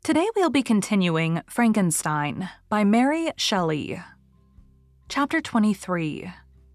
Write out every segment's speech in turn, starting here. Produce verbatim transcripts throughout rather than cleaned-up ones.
Today we'll be continuing Frankenstein by Mary Shelley. Chapter twenty-three.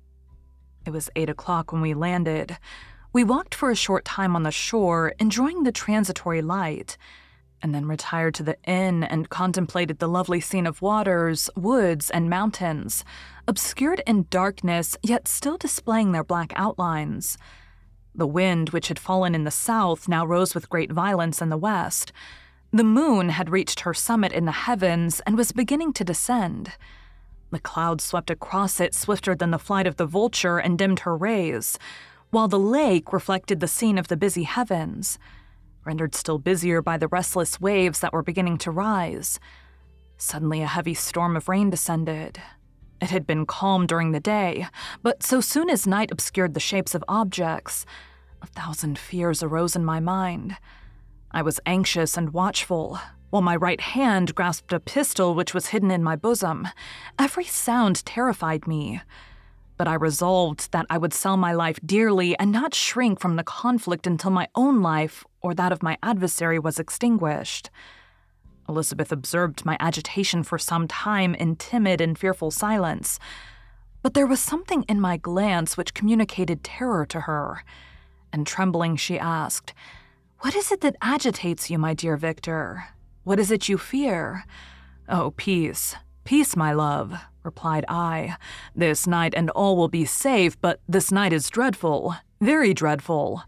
It was eight o'clock when we landed. We walked for a short time on the shore, enjoying the transitory light, and then retired to the inn and contemplated the lovely scene of waters, woods, and mountains, obscured in darkness yet still displaying their black outlines. The wind, which had fallen in the south, now rose with great violence in the west. The moon had reached her summit in the heavens and was beginning to descend. The clouds swept across it swifter than the flight of the vulture and dimmed her rays, while the lake reflected the scene of the busy heavens, rendered still busier by the restless waves that were beginning to rise. Suddenly a heavy storm of rain descended. It had been calm during the day, but so soon as night obscured the shapes of objects, a thousand fears arose in my mind. I was anxious and watchful, while my right hand grasped a pistol which was hidden in my bosom. Every sound terrified me, but I resolved that I would sell my life dearly and not shrink from the conflict until my own life or that of my adversary was extinguished. Elizabeth observed my agitation for some time in timid and fearful silence, but there was something in my glance which communicated terror to her, and trembling she asked, "What is it that agitates you, my dear Victor? What is it you fear?" "Oh, peace, peace, my love," replied I. "This night and all will be safe, but this night is dreadful, very dreadful."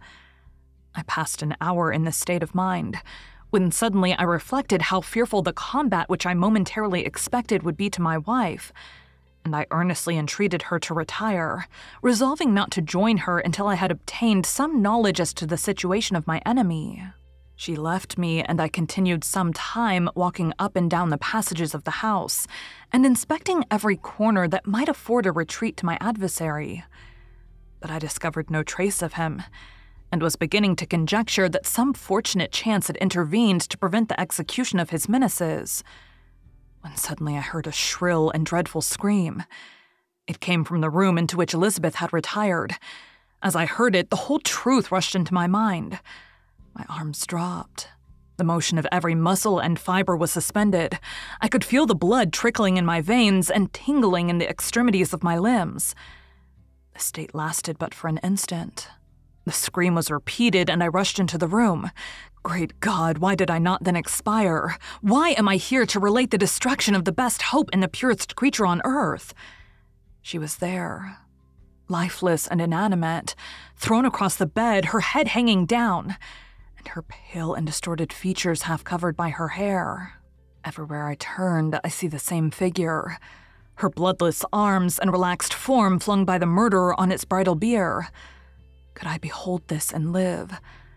I passed an hour in this state of mind, when suddenly I reflected how fearful the combat which I momentarily expected would be to my wife, and I earnestly entreated her to retire, resolving not to join her until I had obtained some knowledge as to the situation of my enemy. She left me, and I continued some time walking up and down the passages of the house, and inspecting every corner that might afford a retreat to my adversary. But I discovered no trace of him, and was beginning to conjecture that some fortunate chance had intervened to prevent the execution of his menaces, when suddenly I heard a shrill and dreadful scream. It came from the room into which Elizabeth had retired. As I heard it, the whole truth rushed into my mind. My arms dropped. The motion of every muscle and fiber was suspended. I could feel the blood trickling in my veins and tingling in the extremities of my limbs. The state lasted but for an instant. The scream was repeated, and I rushed into the room. Great God, why did I not then expire? Why am I here to relate the destruction of the best hope in the purest creature on earth? She was there, lifeless and inanimate, thrown across the bed, her head hanging down, and her pale and distorted features half covered by her hair. Everywhere I turned, I see the same figure, her bloodless arms and relaxed form flung by the murderer on its bridal bier. Could I behold this and live?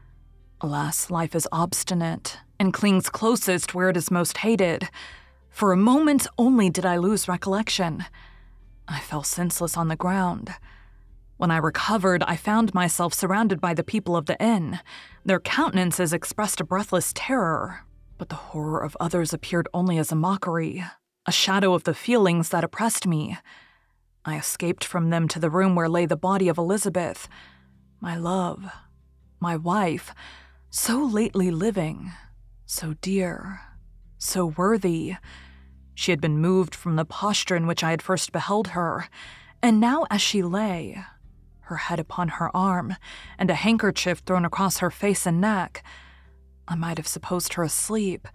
Alas, life is obstinate and clings closest where it is most hated. For a moment only did I lose recollection. I fell senseless on the ground. When I recovered, I found myself surrounded by the people of the inn. Their countenances expressed a breathless terror, but the horror of others appeared only as a mockery, a shadow of the feelings that oppressed me. I escaped from them to the room where lay the body of Elizabeth, my love, my wife, so lately living, so dear, so worthy. She had been moved from the posture in which I had first beheld her, and now as she lay, her head upon her arm, and a handkerchief thrown across her face and neck, I might have supposed her asleep.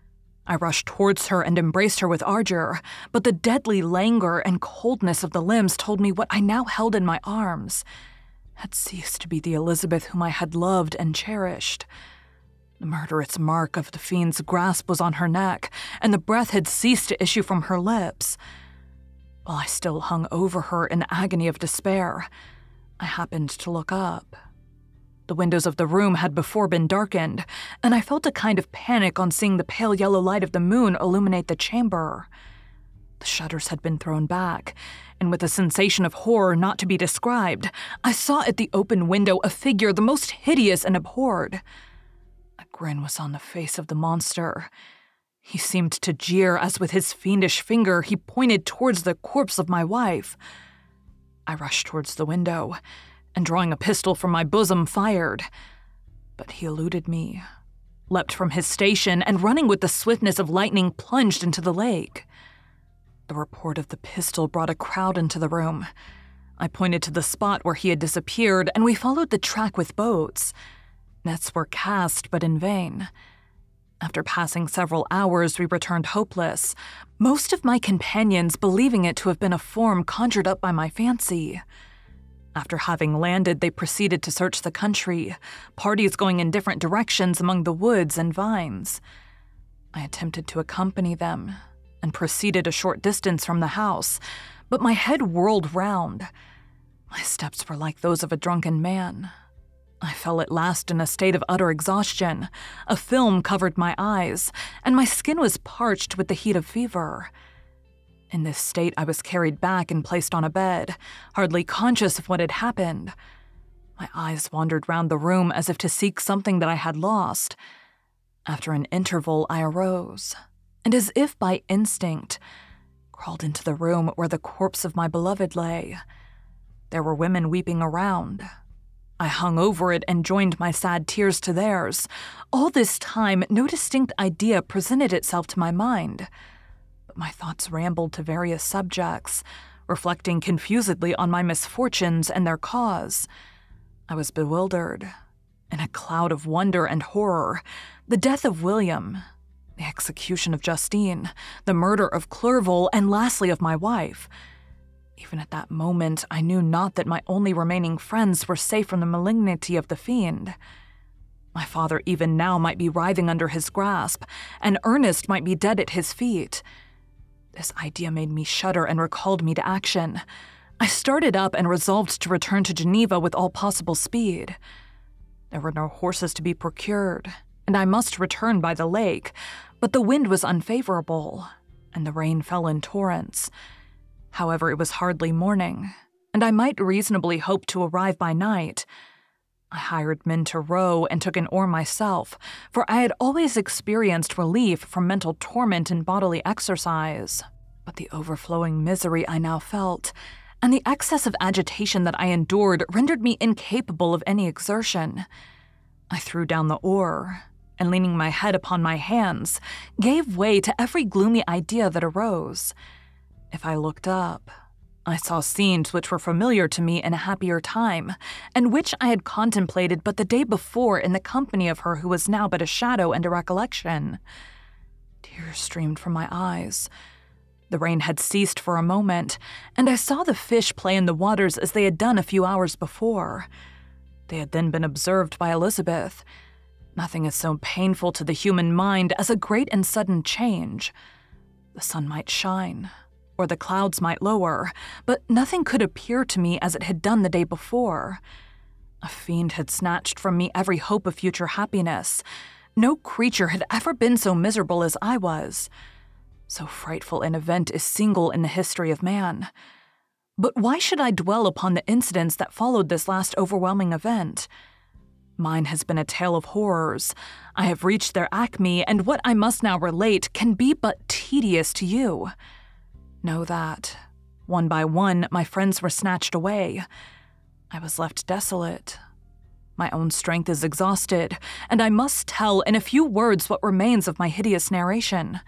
I rushed towards her and embraced her with ardor, but the deadly languor and coldness of the limbs told me what I now held in my arms had ceased to be the Elizabeth whom I had loved and cherished. The murderous mark of the fiend's grasp was on her neck, and the breath had ceased to issue from her lips. While I still hung over her in the agony of despair, I happened to look up. The windows of the room had before been darkened, and I felt a kind of panic on seeing the pale yellow light of the moon illuminate the chamber. The shutters had been thrown back, and with a sensation of horror not to be described, I saw at the open window a figure the most hideous and abhorred. A grin was on the face of the monster. He seemed to jeer as with his fiendish finger he pointed towards the corpse of my wife. I rushed towards the window, and drawing a pistol from my bosom, fired. But he eluded me, leapt from his station, and running with the swiftness of lightning plunged into the lake. The report of the pistol brought a crowd into the room. I pointed to the spot where he had disappeared, and we followed the track with boats. Nets were cast, but in vain. After passing several hours, we returned hopeless, most of my companions believing it to have been a form conjured up by my fancy. After having landed, they proceeded to search the country, parties going in different directions among the woods and vines. I attempted to accompany them and proceeded a short distance from the house, but my head whirled round. My steps were like those of a drunken man. I fell at last in a state of utter exhaustion. A film covered my eyes, and my skin was parched with the heat of fever. In this state, I was carried back and placed on a bed, hardly conscious of what had happened. My eyes wandered round the room as if to seek something that I had lost. After an interval, I arose, and as if by instinct, crawled into the room where the corpse of my beloved lay. There were women weeping around. I hung over it and joined my sad tears to theirs. All this time, no distinct idea presented itself to my mind. But my thoughts rambled to various subjects, reflecting confusedly on my misfortunes and their cause. I was bewildered. In a cloud of wonder and horror, the death of William, the execution of Justine, the murder of Clerval, and lastly of my wife. Even at that moment, I knew not that my only remaining friends were safe from the malignity of the fiend. My father even now might be writhing under his grasp, and Ernest might be dead at his feet. This idea made me shudder and recalled me to action. I started up and resolved to return to Geneva with all possible speed. There were no horses to be procured, and I must return by the lake, but the wind was unfavorable, and the rain fell in torrents. However, it was hardly morning, and I might reasonably hope to arrive by night. I hired men to row and took an oar myself, for I had always experienced relief from mental torment and bodily exercise. But the overflowing misery I now felt, and the excess of agitation that I endured, rendered me incapable of any exertion. I threw down the oar, and leaning my head upon my hands, gave way to every gloomy idea that arose. If I looked up, I saw scenes which were familiar to me in a happier time, and which I had contemplated but the day before in the company of her who was now but a shadow and a recollection. Tears streamed from my eyes. The rain had ceased for a moment, and I saw the fish play in the waters as they had done a few hours before. They had then been observed by Elizabeth. Nothing is so painful to the human mind as a great and sudden change. The sun might shine, or the clouds might lower, but nothing could appear to me as it had done the day before. A fiend had snatched from me every hope of future happiness. No creature had ever been so miserable as I was. So frightful an event is single in the history of man. But why should I dwell upon the incidents that followed this last overwhelming event? Mine has been a tale of horrors. I have reached their acme, and what I must now relate can be but tedious to you. Know that, one by one, my friends were snatched away. I was left desolate. My own strength is exhausted, and I must tell in a few words what remains of my hideous narration.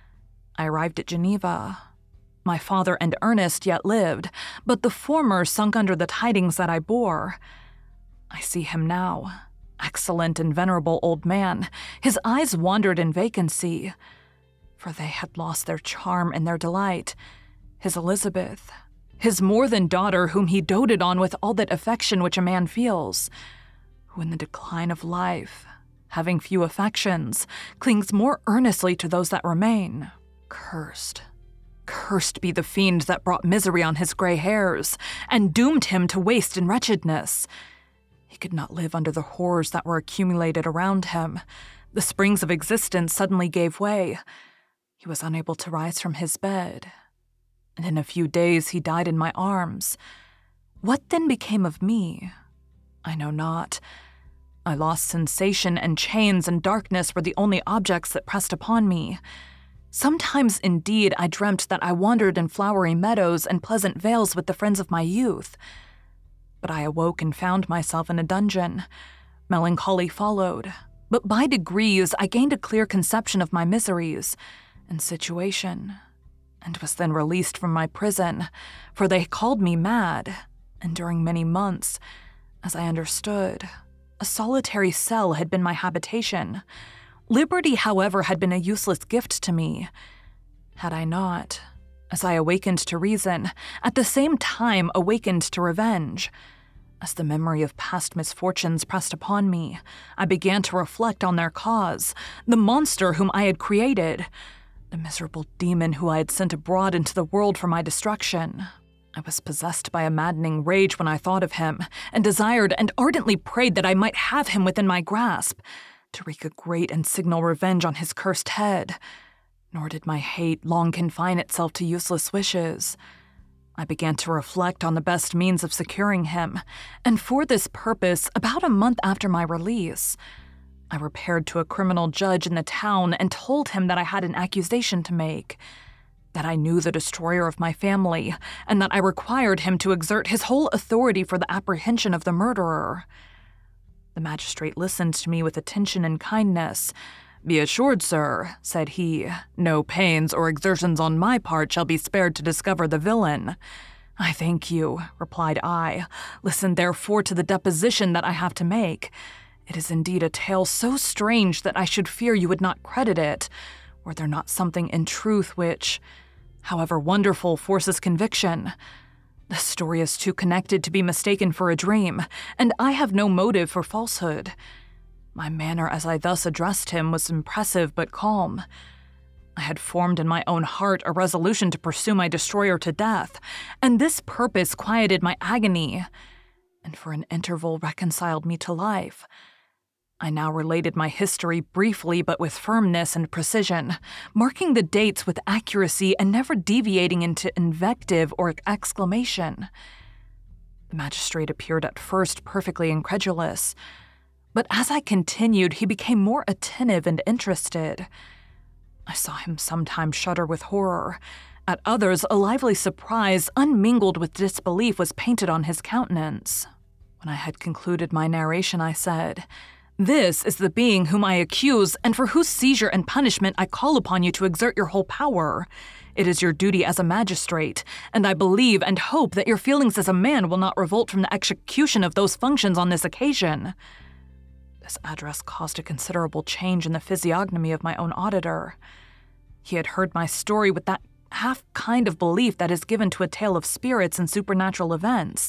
I arrived at Geneva. My father and Ernest yet lived, but the former sunk under the tidings that I bore. I see him now, excellent and venerable old man. His eyes wandered in vacancy, for they had lost their charm and their delight. His Elizabeth, his more than daughter whom he doted on with all that affection which a man feels, who in the decline of life, having few affections, clings more earnestly to those that remain. Cursed, cursed be the fiend that brought misery on his gray hairs, and doomed him to waste and wretchedness. He could not live under the horrors that were accumulated around him. The springs of existence suddenly gave way. He was unable to rise from his bed, and in a few days he died in my arms. What then became of me? I know not. I lost sensation, and chains and darkness were the only objects that pressed upon me. Sometimes, indeed, I dreamt that I wandered in flowery meadows and pleasant vales with the friends of my youth. But I awoke and found myself in a dungeon. Melancholy followed. but by degrees I gained a clear conception of my miseries and situation, and was then released from my prison, for they called me mad, and during many months, as I understood, a solitary cell had been my habitation. Liberty, however, had been a useless gift to me. Had I not, as I awakened to reason, at the same time awakened to revenge. As the memory of past misfortunes pressed upon me, I began to reflect on their cause, the monster whom I had created, the miserable demon who I had sent abroad into the world for my destruction. I was possessed by a maddening rage when I thought of him, and desired and ardently prayed that I might have him within my grasp, to wreak a great and signal revenge on his cursed head. Nor did my hate long confine itself to useless wishes. I began to reflect on the best means of securing him, and for this purpose, about a month after my release, I repaired to a criminal judge in the town and told him that I had an accusation to make, that I knew the destroyer of my family, and that I required him to exert his whole authority for the apprehension of the murderer. The magistrate listened to me with attention and kindness. "Be assured, sir," said he, "no pains or exertions on my part shall be spared to discover the villain." "I thank you," replied I. "Listen therefore to the deposition that I have to make. It is indeed a tale so strange that I should fear you would not credit it, were there not something in truth which, however wonderful, forces conviction. The story is too connected to be mistaken for a dream, and I have no motive for falsehood." My manner as I thus addressed him was impressive but calm. I had formed in my own heart a resolution to pursue my destroyer to death, and this purpose quieted my agony, and for an interval reconciled me to life. I now related my history briefly but with firmness and precision, marking the dates with accuracy and never deviating into invective or exclamation. The magistrate appeared at first perfectly incredulous, but as I continued, he became more attentive and interested. I saw him sometimes shudder with horror. At others, a lively surprise, unmingled with disbelief, was painted on his countenance. When I had concluded my narration, I said, "This is the being whom I accuse, and for whose seizure and punishment I call upon you to exert your whole power. It is your duty as a magistrate, and I believe and hope that your feelings as a man will not revolt from the execution of those functions on this occasion." This address caused a considerable change in the physiognomy of my own auditor. He had heard my story with that half kind of belief that is given to a tale of spirits and supernatural events.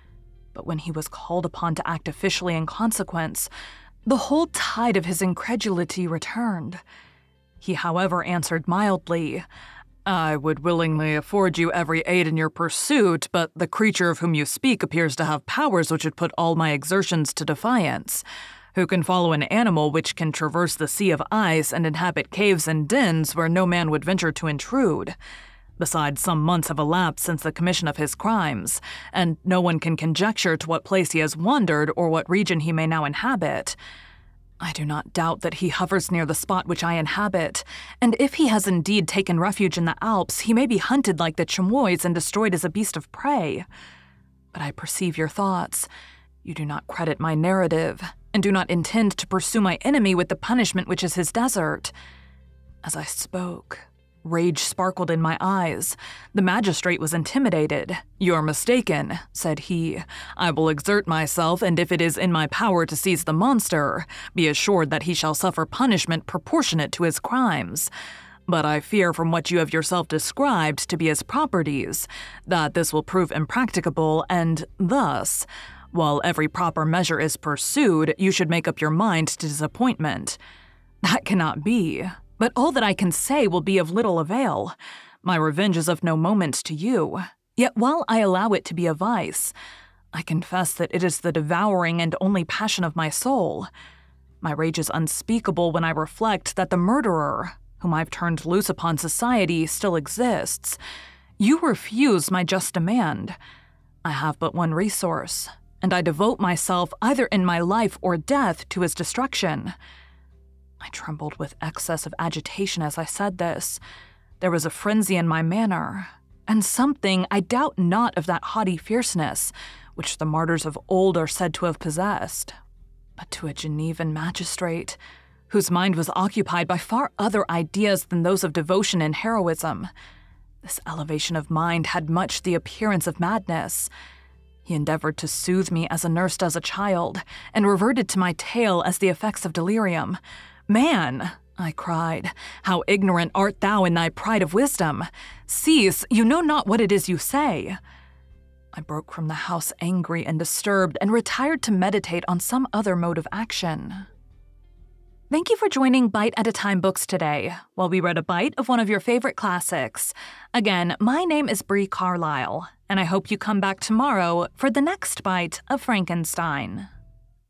But when he was called upon to act officially in consequence, the whole tide of his incredulity returned. He, however, answered mildly, "I would willingly afford you every aid in your pursuit, but the creature of whom you speak appears to have powers which would put all my exertions to defiance. Who can follow an animal which can traverse the sea of ice and inhabit caves and dens where no man would venture to intrude? Besides, some months have elapsed since the commission of his crimes, and no one can conjecture to what place he has wandered or what region he may now inhabit. I do not doubt that he hovers near the spot which I inhabit, and if he has indeed taken refuge in the Alps, he may be hunted like the chamois and destroyed as a beast of prey. But I perceive your thoughts. You do not credit my narrative, and do not intend to pursue my enemy with the punishment which is his desert." As I spoke, rage sparkled in my eyes. The magistrate was intimidated. "You're mistaken," said he. "I will exert myself, and if it is in my power to seize the monster, be assured that he shall suffer punishment proportionate to his crimes. But I fear from what you have yourself described to be his properties, that this will prove impracticable, and thus, while every proper measure is pursued, you should make up your mind to disappointment. That cannot be, but all that I can say will be of little avail. My revenge is of no moment to you. Yet while I allow it to be a vice, I confess that it is the devouring and only passion of my soul. My rage is unspeakable when I reflect that the murderer, whom I've turned loose upon society, still exists. You refuse my just demand. I have but one resource, and I devote myself, either in my life or death, to his destruction." I trembled with excess of agitation as I said this. There was a frenzy in my manner, and something, I doubt not, of that haughty fierceness which the martyrs of old are said to have possessed. but to a Genevan magistrate, whose mind was occupied by far other ideas than those of devotion and heroism. This elevation of mind had much the appearance of madness. He endeavored to soothe me as a nurse does a child, and reverted to my tale as the effects of delirium. "Man," I cried, "how ignorant art thou in thy pride of wisdom! Cease, you know not what it is you say." I broke from the house angry and disturbed and retired to meditate on some other mode of action. Thank you for joining Bite at a Time Books today, while we read a bite of one of your favorite classics. Again, my name is Bree Carlisle, and I hope you come back tomorrow for the next bite of Frankenstein.